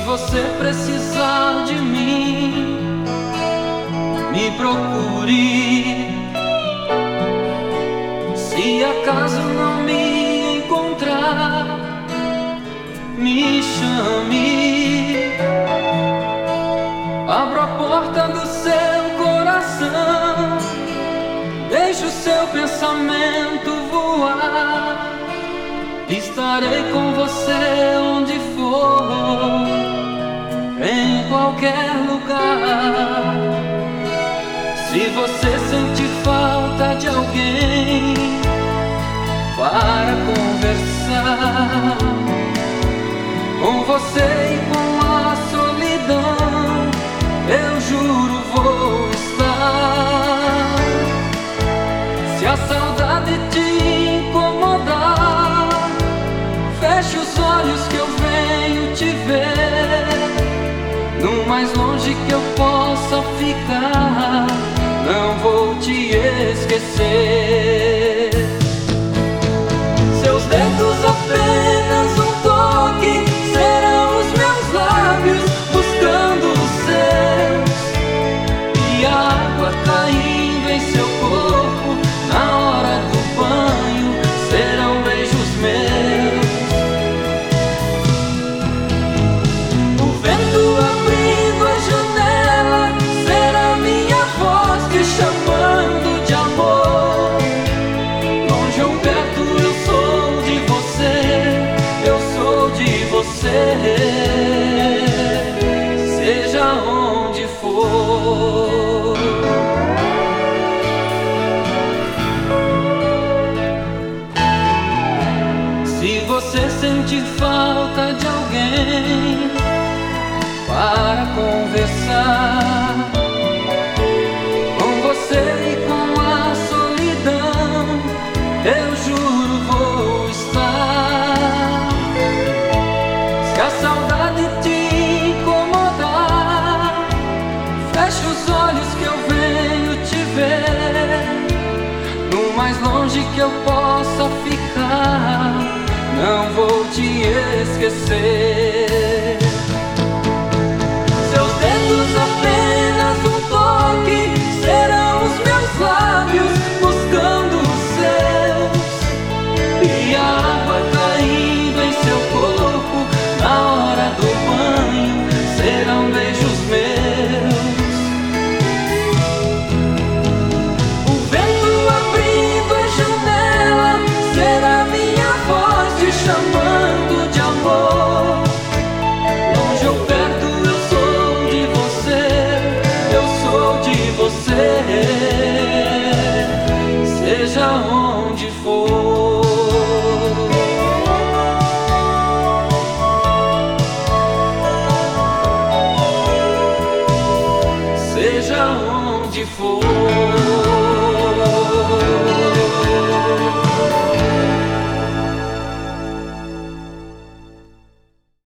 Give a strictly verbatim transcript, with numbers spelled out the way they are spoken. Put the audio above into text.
você precisar de mim, me procure. Se acaso não me encontrar, me chame. Abro a porta do seu coração, deixe o seu pensamento voar. Estarei com você onde for, em qualquer lugar. Se você sentir falta de alguém para conversar, com você e com a solidão, eu juro vou estar. Se a saudade te incomodar, feche os olhos que eu venho te ver. No mais longe que eu possa ficar, não vou te esquecer. Seus dedos apenas um toque, serão os meus lábios buscando os seus. E a água caindo em seu corpo, na hora do banho, serão beijos meus. O vento abrindo a janela, será minha voz te chamando de amor. Longe ou perto eu sou de você, eu sou de você, seja onde for. Se você sentir falta de alguém para conversar, com você e com a solidão, eu juro vou estar. Se a saudade te incomodar, feche os olhos que eu venho te ver. No mais longe que eu possa ficar, não vou te esquecer. Seus dedos apenas um toque, serão os meus lábios buscando os seus. E a água caindo em seu corpo, na hora do banho, serão beijos meus. O vento abrindo a janela, será minha voz te chamando de amor. Longe ou perto eu sou de você, eu sou de você, seja onde for. Seja onde for.